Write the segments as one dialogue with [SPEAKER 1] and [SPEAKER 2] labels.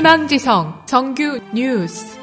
[SPEAKER 1] 희망지성 정규 뉴스.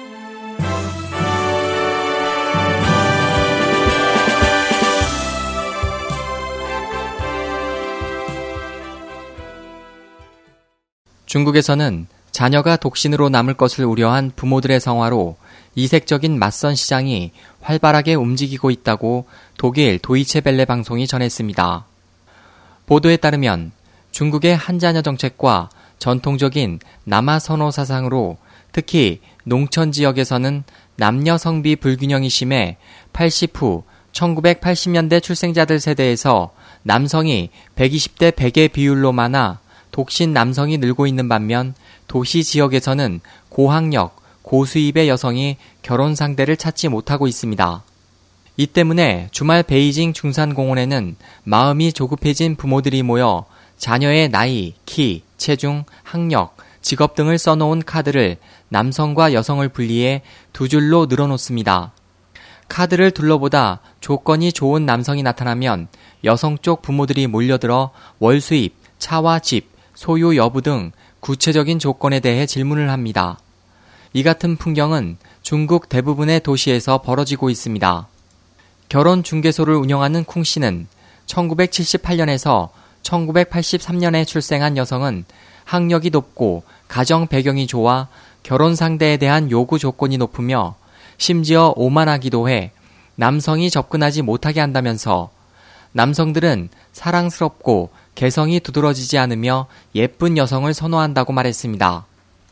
[SPEAKER 2] 중국에서는 자녀가 독신으로 남을 것을 우려한 부모들의 성화로 이색적인 맞선 시장이 활발하게 움직이고 있다고 독일 도이체벨레 방송이 전했습니다. 보도에 따르면 중국의 한자녀 정책과 전통적인 남아 선호 사상으로 특히 농촌 지역에서는 남녀 성비 불균형이 심해 80 후 1980년대 출생자들 세대에서 남성이 120대 100의 비율로 많아 독신 남성이 늘고 있는 반면 도시 지역에서는 고학력, 고수입의 여성이 결혼 상대를 찾지 못하고 있습니다. 이 때문에 주말 베이징 중산공원에는 마음이 조급해진 부모들이 모여 자녀의 나이, 키, 체중, 학력, 직업 등을 써놓은 카드를 남성과 여성을 분리해 두 줄로 늘어놓습니다. 카드를 둘러보다 조건이 좋은 남성이 나타나면 여성 쪽 부모들이 몰려들어 월수입, 차와 집, 소유 여부 등 구체적인 조건에 대해 질문을 합니다. 이 같은 풍경은 중국 대부분의 도시에서 벌어지고 있습니다. 결혼 중개소를 운영하는 쿵 씨는 1978년에서 1983년에 출생한 여성은 학력이 높고 가정 배경이 좋아 결혼 상대에 대한 요구 조건이 높으며 심지어 오만하기도 해 남성이 접근하지 못하게 한다면서 남성들은 사랑스럽고 개성이 두드러지지 않으며 예쁜 여성을 선호한다고 말했습니다.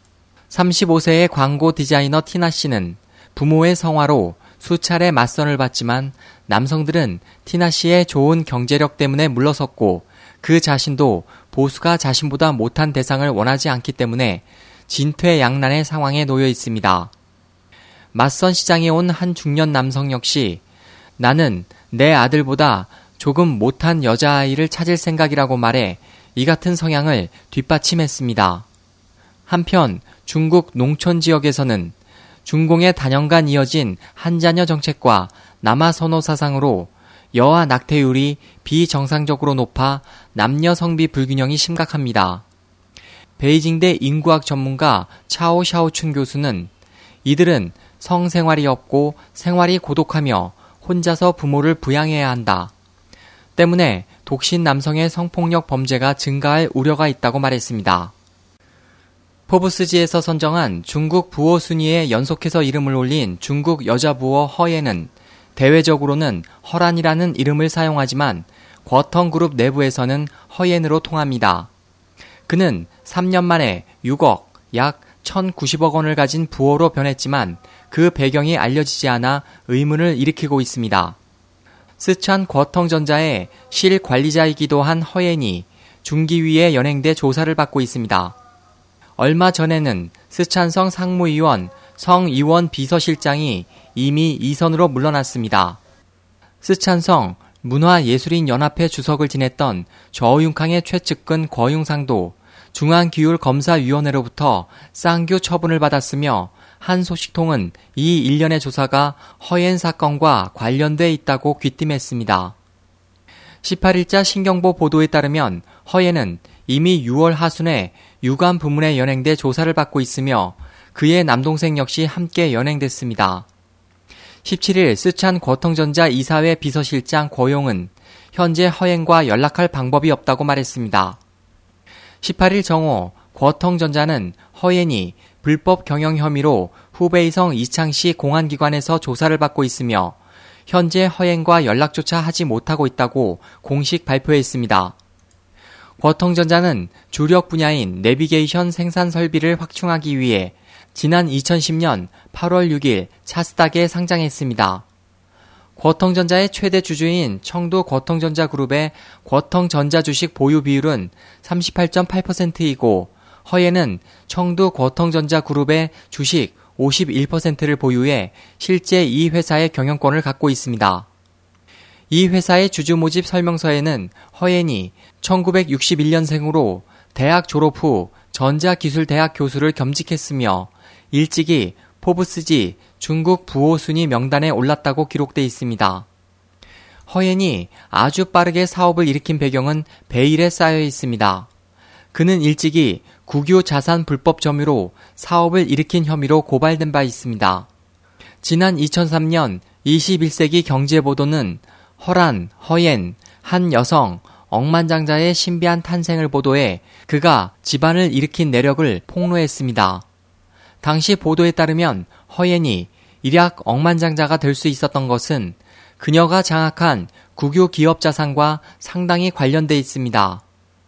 [SPEAKER 2] 35세의 광고 디자이너 티나 씨는 부모의 성화로 수차례 맞선을 받지만 남성들은 티나 씨의 좋은 경제력 때문에 물러섰고 그 자신도 보수가 자신보다 못한 대상을 원하지 않기 때문에 진퇴양난의 상황에 놓여 있습니다. 맞선 시장에 온 한 중년 남성 역시 나는 내 아들보다 조금 못한 여자아이를 찾을 생각이라고 말해 이 같은 성향을 뒷받침했습니다. 한편 중국 농촌 지역에서는 중공의 단연간 이어진 한자녀 정책과 남아 선호 사상으로 여아 낙태율이 비정상적으로 높아 남녀 성비 불균형이 심각합니다. 베이징대 인구학 전문가 차오 샤오춘 교수는 이들은 성생활이 없고 생활이 고독하며 혼자서 부모를 부양해야 한다. 때문에 독신 남성의 성폭력 범죄가 증가할 우려가 있다고 말했습니다. 포브스지에서 선정한 중국 부호 순위에 연속해서 이름을 올린 중국 여자 부호 허예는 대외적으로는 허란이라는 이름을 사용하지만 궈텅그룹 내부에서는 허옌으로 통합니다. 그는 3년 만에 6억, 약 1,090억 원을 가진 부호로 변했지만 그 배경이 알려지지 않아 의문을 일으키고 있습니다. 스촨 궈텅전자의 실관리자이기도 한 허옌이 중기위에 연행돼 조사를 받고 있습니다. 얼마 전에는 스촨성 상무위원 성이원 비서실장이 이미 이선으로 물러났습니다. 스촨성 문화예술인연합회 주석을 지냈던 저윤캉의 최측근 거융상도 중앙기율검사위원회로부터 쌍교 처분을 받았으며 한 소식통은 이 일련의 조사가 허옌 사건과 관련돼 있다고 귀띔했습니다. 18일자 신경보 보도에 따르면 허옌은 이미 6월 하순에 유관 부문에 연행돼 조사를 받고 있으며 그의 남동생 역시 함께 연행됐습니다. 17일 스촨 궈텅전자 이사회 비서실장 고용은 현재 허옌과 연락할 방법이 없다고 말했습니다. 18일 정오 궈텅전자는 허옌이 불법 경영 혐의로 후베이성 이창시 공안기관에서 조사를 받고 있으며 현재 허옌과 연락조차 하지 못하고 있다고 공식 발표했습니다. 궈텅전자는 주력 분야인 내비게이션 생산 설비를 확충하기 위해 지난 2010년 8월 6일 차스닥에 상장했습니다. 궈텅전자의 최대 주주인 청두 궈텅전자 그룹의 궈텅전자 주식 보유 비율은 38.8%이고 허옌은 청두 궈텅전자 그룹의 주식 51%를 보유해 실제 이 회사의 경영권을 갖고 있습니다. 이 회사의 주주 모집 설명서에는 허옌이 1961년생으로 대학 졸업 후 전자기술대학 교수를 겸직했으며 일찍이 포브스지 중국 부호 순위 명단에 올랐다고 기록돼 있습니다. 허옌이 아주 빠르게 사업을 일으킨 배경은 베일에 쌓여 있습니다. 그는 일찍이 국유 자산 불법 점유로 사업을 일으킨 혐의로 고발된 바 있습니다. 지난 2003년 21세기 경제보도는 허란, 허옌, 한 여성, 억만장자의 신비한 탄생을 보도해 그가 집안을 일으킨 내력을 폭로했습니다. 당시 보도에 따르면 허옌이 일약 억만장자가 될 수 있었던 것은 그녀가 장악한 국유 기업 자산과 상당히 관련돼 있습니다.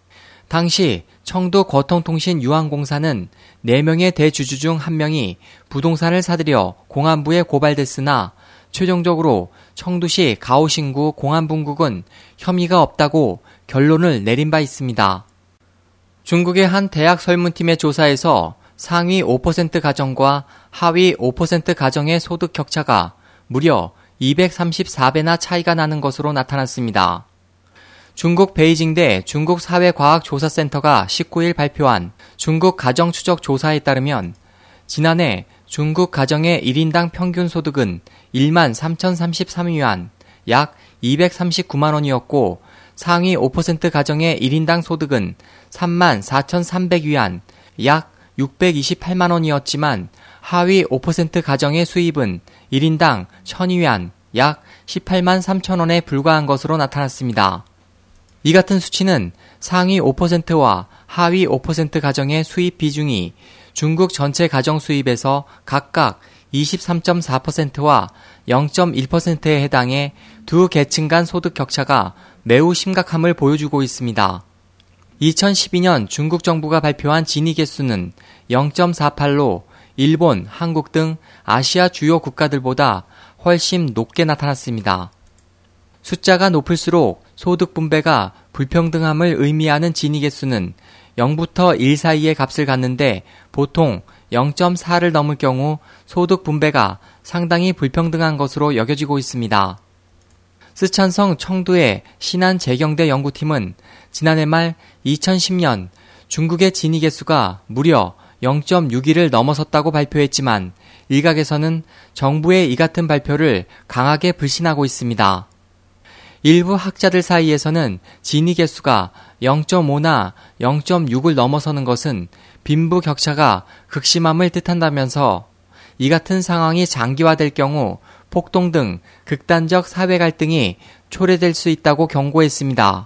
[SPEAKER 2] 당시 청도 거통통신유한공사는 4명의 대주주 중 1명이 부동산을 사들여 공안부에 고발됐으나 최종적으로 청두시 가오신구 공안분국은 혐의가 없다고 결론을 내린 바 있습니다. 중국의 한 대학 설문팀의 조사에서 상위 5% 가정과 하위 5% 가정의 소득 격차가 무려 234배나 차이가 나는 것으로 나타났습니다. 중국 베이징대 중국사회과학조사센터가 19일 발표한 중국 가정추적 조사에 따르면 지난해 중국 가정의 1인당 평균 소득은 1만 3,033위안, 약 239만 원이었고 상위 5% 가정의 1인당 소득은 3만 4,300위안, 약 628만 원이었지만 하위 5% 가정의 수입은 1인당 1,000위안, 약 18만 3천 원에 불과한 것으로 나타났습니다. 이 같은 수치는 상위 5%와 하위 5% 가정의 수입 비중이 중국 전체 가정 수입에서 각각 23.4%와 0.1%에 해당해 두 계층 간 소득 격차가 매우 심각함을 보여주고 있습니다. 2012년 중국 정부가 발표한 지니 개수는 0.48로 일본, 한국 등 아시아 주요 국가들보다 훨씬 높게 나타났습니다. 숫자가 높을수록 소득 분배가 불평등함을 의미하는 지니 개수는 0부터 1 사이의 값을 갖는데 보통 0.4를 넘을 경우 소득 분배가 상당히 불평등한 것으로 여겨지고 있습니다. 쓰촨성 청두의 신한재경대 연구팀은 지난해 말 2010년 중국의 지니 개수가 무려 0.61을 넘어섰다고 발표했지만 일각에서는 정부의 이 같은 발표를 강하게 불신하고 있습니다. 일부 학자들 사이에서는 지니 개수가 0.5나 0.6을 넘어서는 것은 빈부 격차가 극심함을 뜻한다면서 이 같은 상황이 장기화될 경우 폭동 등 극단적 사회 갈등이 초래될 수 있다고 경고했습니다.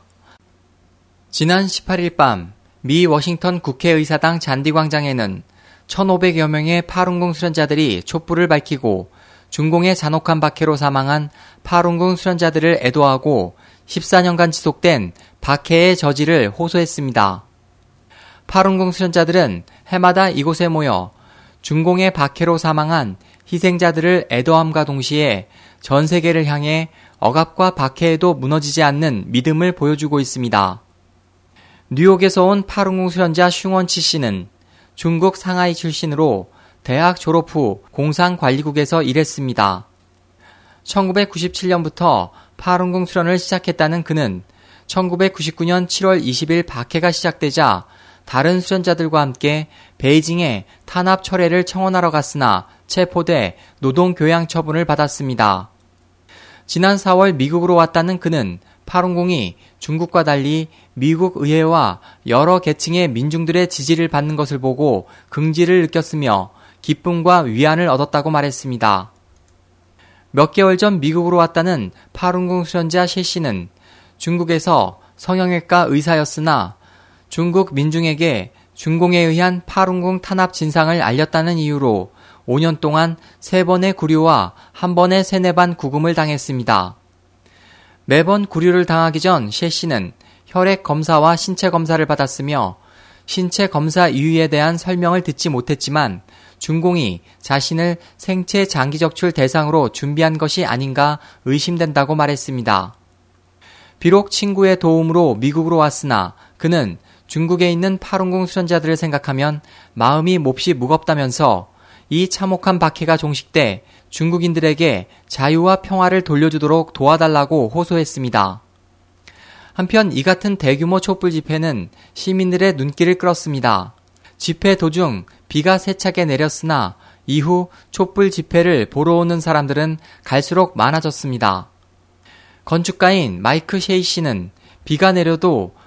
[SPEAKER 2] 지난 18일 밤 미 워싱턴 국회의사당 잔디광장에는 1,500여 명의 파룬궁 수련자들이 촛불을 밝히고 중공의 잔혹한 박해로 사망한 파룬궁 수련자들을 애도하고 14년간 지속된 박해의 저지를 호소했습니다. 파룬궁 수련자들은 해마다 이곳에 모여 중공의 박해로 사망한 희생자들을 애도함과 동시에 전 세계를 향해 억압과 박해에도 무너지지 않는 믿음을 보여주고 있습니다. 뉴욕에서 온 파룬궁 수련자 슝원치 씨는 중국 상하이 출신으로 대학 졸업 후 공상관리국에서 일했습니다. 1997년부터 파룬궁 수련을 시작했다는 그는 1999년 7월 20일 박해가 시작되자 다른 수련자들과 함께 베이징에 탄압 철회를 청원하러 갔으나 체포돼 노동교양 처분을 받았습니다. 지난 4월 미국으로 왔다는 그는 파룬궁이 중국과 달리 미국 의회와 여러 계층의 민중들의 지지를 받는 것을 보고 긍지를 느꼈으며 기쁨과 위안을 얻었다고 말했습니다. 몇 개월 전 미국으로 왔다는 파룬궁 수련자 셰 씨는 중국에서 성형외과 의사였으나 중국 민중에게 중공에 의한 파룬궁 탄압 진상을 알렸다는 이유로 5년 동안 3번의 구류와 1번의 세뇌반 구금을 당했습니다. 매번 구류를 당하기 전 셰 씨는 혈액 검사와 신체 검사를 받았으며 신체 검사 이유에 대한 설명을 듣지 못했지만 중공이 자신을 생체 장기 적출 대상으로 준비한 것이 아닌가 의심된다고 말했습니다. 비록 친구의 도움으로 미국으로 왔으나 그는 중국에 있는 파룬궁 수련자들을 생각하면 마음이 몹시 무겁다면서 이 참혹한 박해가 종식돼 중국인들에게 자유와 평화를 돌려주도록 도와달라고 호소했습니다. 한편 이 같은 대규모 촛불 집회는 시민들의 눈길을 끌었습니다. 집회 도중 비가 세차게 내렸으나 이후 촛불 집회를 보러 오는 사람들은 갈수록 많아졌습니다. 건축가인 마이크 셰이 씨는 비가 내려도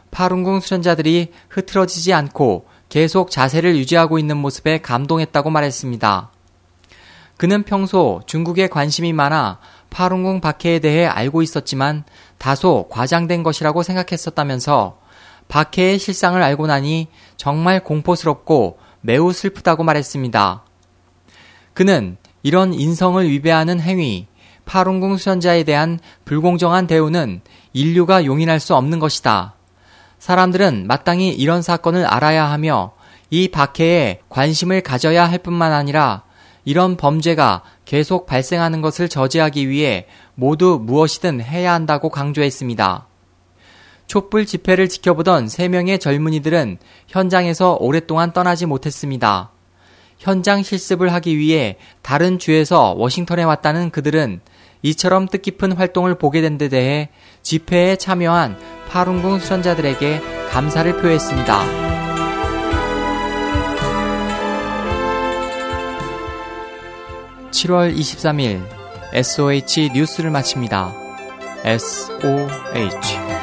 [SPEAKER 2] 파룬궁 수련자들이 흐트러지지 않고 계속 자세를 유지하고 있는 모습에 감동했다고 말했습니다. 그는 평소 중국에 관심이 많아 파룬궁 박해에 대해 알고 있었지만 다소 과장된 것이라고 생각했었다면서 박해의 실상을 알고 나니 정말 공포스럽고 매우 슬프다고 말했습니다. 그는 이런 인성을 위배하는 행위, 파룬궁 수련자에 대한 불공정한 대우는 인류가 용인할 수 없는 것이다. 사람들은 마땅히 이런 사건을 알아야 하며 이 박해에 관심을 가져야 할 뿐만 아니라 이런 범죄가 계속 발생하는 것을 저지하기 위해 모두 무엇이든 해야 한다고 강조했습니다. 촛불 집회를 지켜보던 3명의 젊은이들은 현장에서 오랫동안 떠나지 못했습니다. 현장 실습을 하기 위해 다른 주에서 워싱턴에 왔다는 그들은 이처럼 뜻깊은 활동을 보게 된 데 대해 집회에 참여한 파룬궁 수련자들에게 감사를 표했습니다. (7월 23일) SOH 뉴스를 마칩니다. SOH